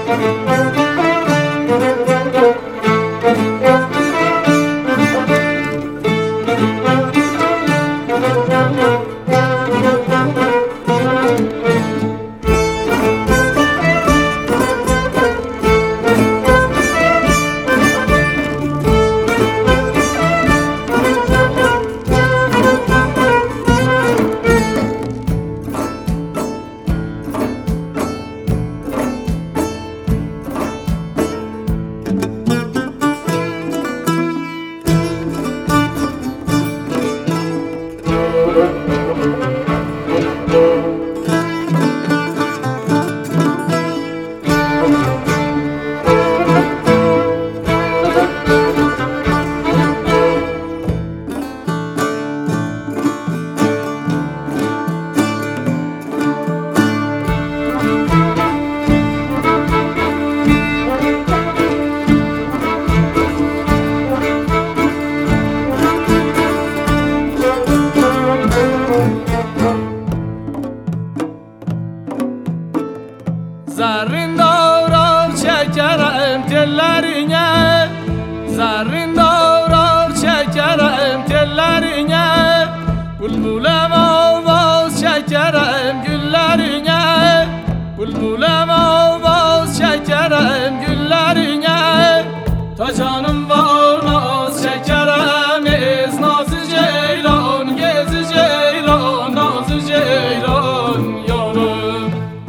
زرین دارار çekerim tellerine Zerrin dağlar çekerim tellerine Bülbülem avaz çekerim güllerine Bülbülem avaz çekerim güllerine Ta canım var naz çekerim ez nazı ceylan Gezi ceylan nazı ceylan yarım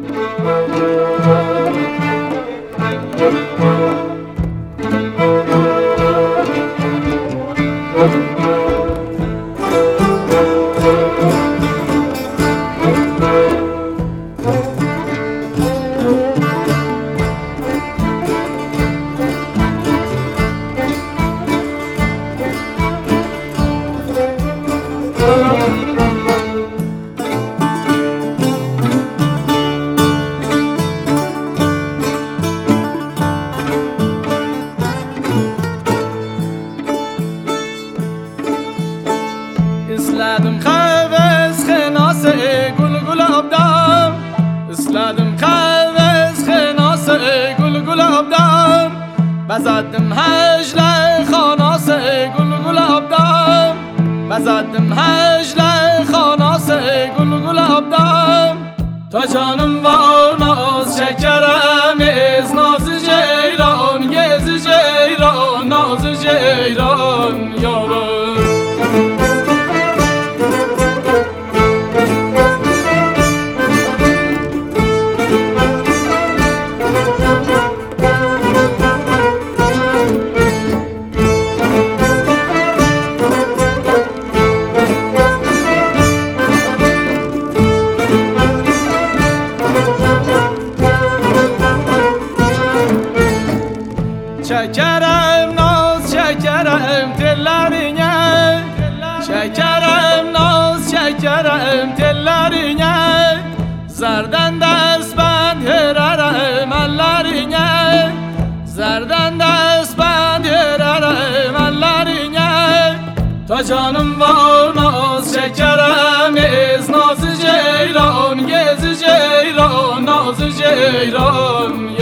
اسلادم خواهز خناسه گل گلاب دام اسلادم خواهز خناسه گل گلاب دام بزدم هجل خاناسه گل گلاب دام بزدم هجل خاناسه گل گلاب دام تا جانم var naz çekerem ez nazı ceylan gezi ceylan nazı ceylan yarım Çekerem naz çekerem tellerine Çekerem naz çekerem tellerine Zerden dest ben hererem ellerine Zerden dest ben hererem ellerine Ta canım var naz çekerem ez nazı ceylan Gezi ceylan nazı ceylan